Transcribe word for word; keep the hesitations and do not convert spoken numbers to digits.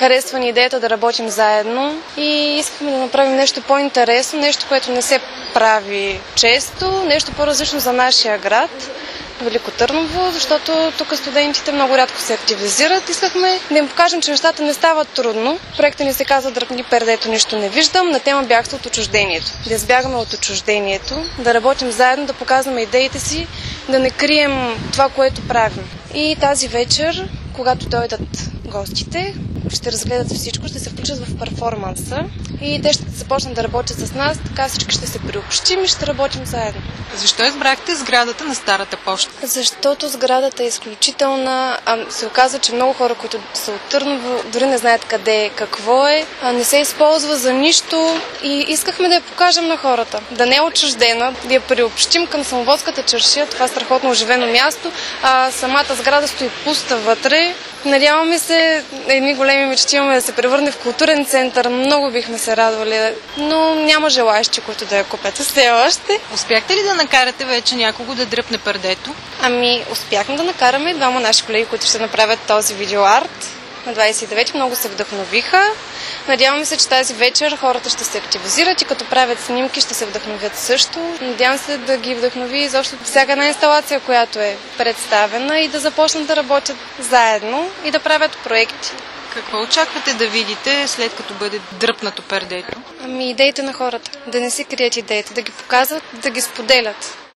Харесва ни идеята да работим заедно и искахме да направим нещо по-интересно, нещо, което не се прави често, нещо по-различно за нашия град, Велико Търново, защото тук студентите много рядко се активизират. Искахме да им покажем, че нещата не стават трудно. Проектът ни се казва "Дръпни пердето, нищо не виждам", на тема бягство от отчуждението. Да избягаме от отчуждението, да работим заедно, да показваме идеите си, да не крием това, което правим. И тази вечер, когато дойдат гостите, ще разгледат всичко, ще се включат в перформанса и те ще започнат да работят с нас, така всички ще се приобщим и ще работим заедно. Защо избрахте сградата на Старата поща? Защото сградата е изключителна. А, се оказва, че много хора, които са от Търново, дори не знаят къде е, какво е, а не се използва за нищо и искахме да я покажем на хората. Да не е отчуждена, да я приобщим към Самоводската чаршия, това страхотно оживено място, а самата сграда стои пуста вътре. Надяваме се, едни големи мечти имаме да се превърне в културен център. Много бихме се радвали, но няма желаещи, които да я купят все още. Успяхте ли да накарате вече някого да дръпне пердето? Ами, успяхме да накараме двама наши колеги, които ще направят този видеоарт на двадесет и девети. Много се вдъхновиха. Надяваме се, че тази вечер хората ще се активизират и като правят снимки ще се вдъхновят също. Надявам се да ги вдъхнови изобщо всяка една инсталация, която е представена и да започнат да работят заедно и да правят проекти. Какво очаквате да видите след като бъде дръпнато пердето? Ами идеите на хората. Да не си крият идеите, да ги показват, да ги споделят.